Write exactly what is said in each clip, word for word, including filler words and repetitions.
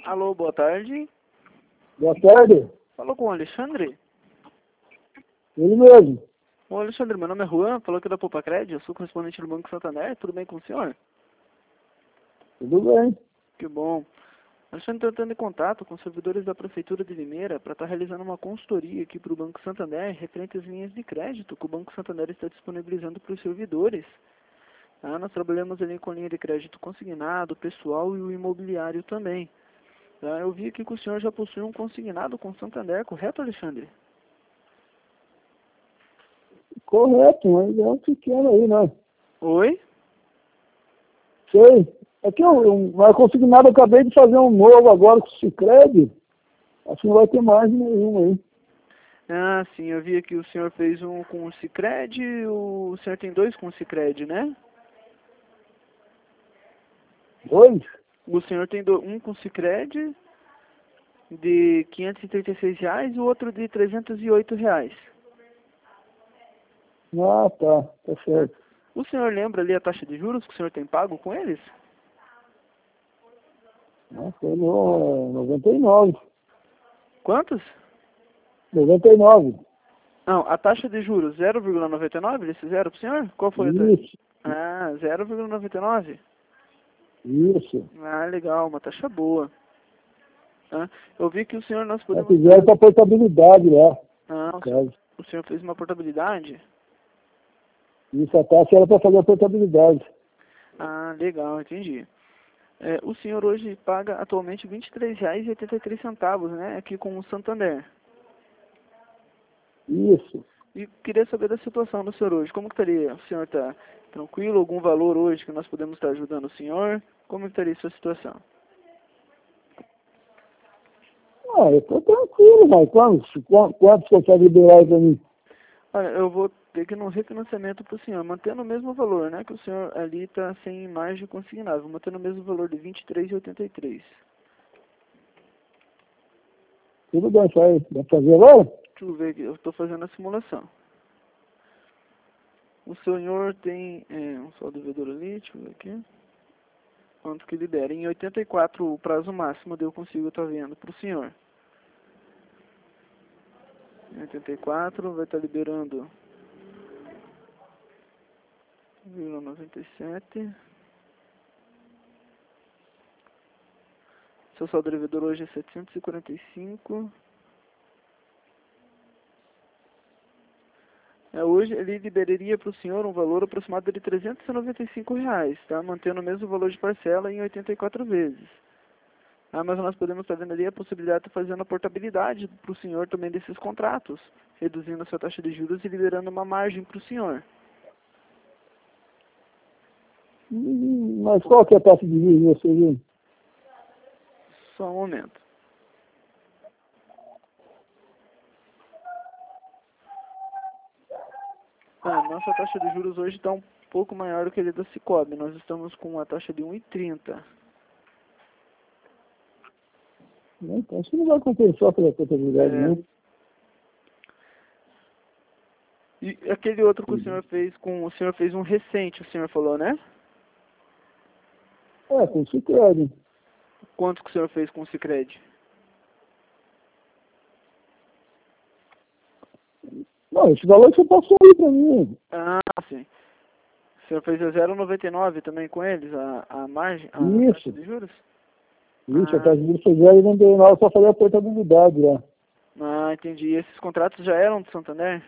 Alô, boa tarde. Boa tarde. Falou com o Alexandre? Ele mesmo. Ô Alexandre, meu nome é Juan, falou aqui da Poupa Cred, eu sou correspondente do Banco Santander, tudo bem com o senhor? Tudo bem. Que bom. Alexandre, estou entrando em contato com os servidores da Prefeitura de Limeira para estar realizando uma consultoria aqui para o Banco Santander referente às linhas de crédito que o Banco Santander está disponibilizando para os servidores. Ah, nós trabalhamos ali com linha de crédito consignado, pessoal e o imobiliário também. Ah, eu vi aqui que o senhor já possui um consignado com o Santander, correto, Alexandre? Correto, mas é um pequeno aí, né? Oi? Sei. É que eu, eu mas consignado, eu acabei de fazer um novo agora com o Sicredi. Acho que não vai ter mais nenhum aí. Ah, sim, eu vi aqui o senhor fez um com o Sicredi, o senhor tem dois com o Sicredi, né? Dois? O senhor tem do, um com o Sicredi de quinhentos e trinta e seis reais e o outro de trezentos e oito reais. Ah, tá. Tá certo. O senhor lembra ali a taxa de juros que o senhor tem pago com eles? Ah, foi no noventa e nove. Quantos? noventa e nove. Não, a taxa de juros zero vírgula noventa e nove eles fizeram pro senhor? Qual foi a taxa? Isso, Ah, zero vírgula noventa e nove? isso. Ah, legal, uma taxa boa. Ah, eu vi que o senhor nós Já podemos... fizeram para portabilidade lá. Ah, o senhor, Caso. o senhor fez uma portabilidade? Isso, a taxa era para fazer a portabilidade. Ah, legal, entendi. É, o senhor hoje paga atualmente vinte e três reais e oitenta e três centavos, né, aqui com o Santander. Isso. E queria saber da situação do senhor hoje. Como que estaria? O senhor está tranquilo? Algum valor hoje que nós podemos estar ajudando o senhor? Como que estaria a sua situação? Ah, eu tô tranquilo, mas quantos, quantos, quantos você quer liberar aí pra mim? Olha, eu vou ter que ir num refinanciamento para o senhor, mantendo o mesmo valor, né, que o senhor ali está sem margem consignável, mantendo o mesmo valor de vinte e três reais e oitenta e três centavos. Tudo bem, vai, vai fazer agora? Deixa eu ver aqui, eu estou fazendo a simulação. O senhor tem é, um saldo devedor ali, deixa eu ver aqui. Quanto que libera? Em oitenta e quatro o prazo máximo daí eu consigo estar vendo para o senhor. Em oitenta e quatro vai estar liberando vírgula noventa e sete. Seu saldo devedor hoje é setecentos e quarenta e cinco. É, hoje ele liberaria para o senhor um valor aproximado de trezentos e noventa e cinco reais, tá? Mantendo o mesmo valor de parcela em oitenta e quatro vezes. Ah, mas nós podemos estar vendo ali a possibilidade de fazer a portabilidade para o senhor também desses contratos, reduzindo a sua taxa de juros e liberando uma margem para o senhor. Hum, Mas qual que é a taxa de juros de você, viu? Só um momento. Ah, nossa taxa de juros hoje está um pouco maior do que a da Cicobi. Nós estamos com uma taxa de um vírgula trinta. Então, isso não vai compensar pela portabilidade, É, não. e aquele outro que o senhor fez com... O senhor fez um recente, o senhor falou, né? É, com Sicredi. Quanto que o senhor fez com o Sicredi? Não, esse valor você passou aí pra mim. Ah, sim. O senhor fez a zero vírgula noventa e nove também com eles, a, a margem, a taxa Isso. de juros? Isso, a Ah, taxa de juros foi zero vírgula noventa e nove, só fazer a portabilidade lá. ah, entendi. E esses contratos já eram do Santander?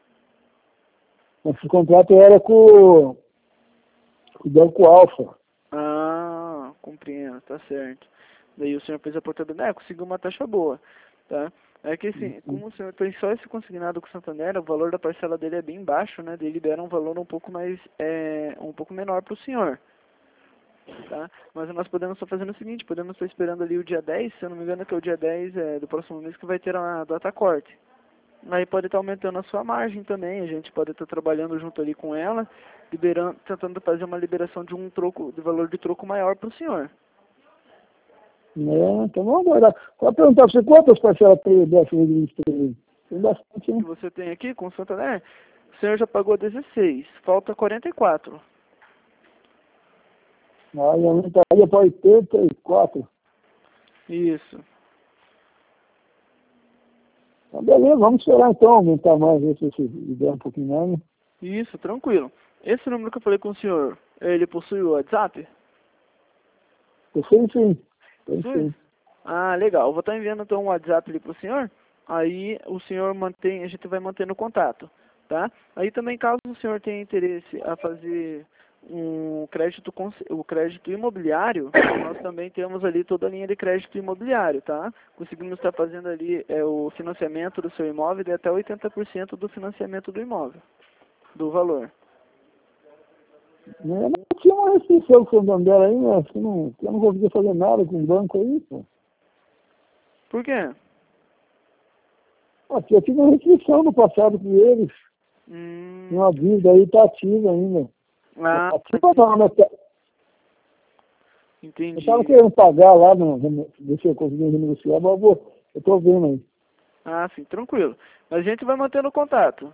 Esse contrato era com, com o Banco Alfa. Ah, compreendo, tá certo. Daí o senhor fez a portabilidade, é, conseguiu uma taxa boa, tá? É que assim, como o senhor tem só esse consignado com o Santander, o valor da parcela dele é bem baixo, né? Ele libera um valor um pouco mais, é, um pouco menor para o senhor, tá? Mas nós podemos estar fazendo o seguinte, podemos estar esperando ali o dia dez, se eu não me engano que é o dia dez é, do próximo mês que vai ter a data corte. Aí pode estar aumentando a sua margem também, a gente pode estar trabalhando junto ali com ela, liberando, tentando fazer uma liberação de um troco, de valor de troco maior para o senhor. É, então vamos aguardar. Pode perguntar pra você quantas parcelas tem dessa revista aí? Tem bastante, Que hein? você tem aqui com o Santander, o senhor já pagou dezesseis, falta quarenta e quatro. Aí aumentaria para oitenta e quatro. Isso. Tá, beleza, vamos esperar então, aumentar mais, ver se se der um pouquinho mais, né? Isso, tranquilo. Esse número que eu falei com o senhor, ele possui o WhatsApp? Eu sei sim, eu Possui? sei. Ah, legal. Eu vou estar enviando então um WhatsApp ali pro senhor. Aí o senhor mantém, a gente vai mantendo contato, tá? Aí também caso o senhor tenha interesse a fazer um crédito, cons- o crédito imobiliário, nós também temos ali toda a linha de crédito imobiliário, tá? Conseguimos estar fazendo ali é, o financiamento do seu imóvel de até oitenta por cento do financiamento do imóvel, do valor. Né? Não tinha uma restrição com o Santander aí, né? Acho que não, eu não conseguia fazer nada com o banco aí, pô. Por quê? Aqui eu tive uma restrição no passado com eles. Hum, Uma dívida aí tá ativa ainda. ah, Ativa não, né? Eu estava entendi. querendo pagar lá, no, ver se eu conseguia renegociar, mas eu vou, eu tô vendo aí. Ah, sim, tranquilo. Mas a gente vai mantendo contato.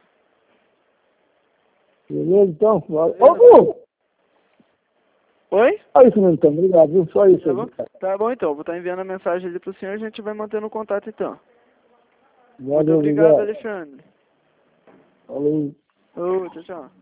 Beleza, então? Ô, Beleza? Gu! Oi? Só isso mesmo, então. Obrigado, viu? Só isso Tá bom? aí. Tá bom então, vou estar enviando a mensagem ali pro senhor e a gente vai mantendo contato então. Muito Valeu, obrigado, obrigado. Alexandre. Valeu. Ô, tchau, tchau.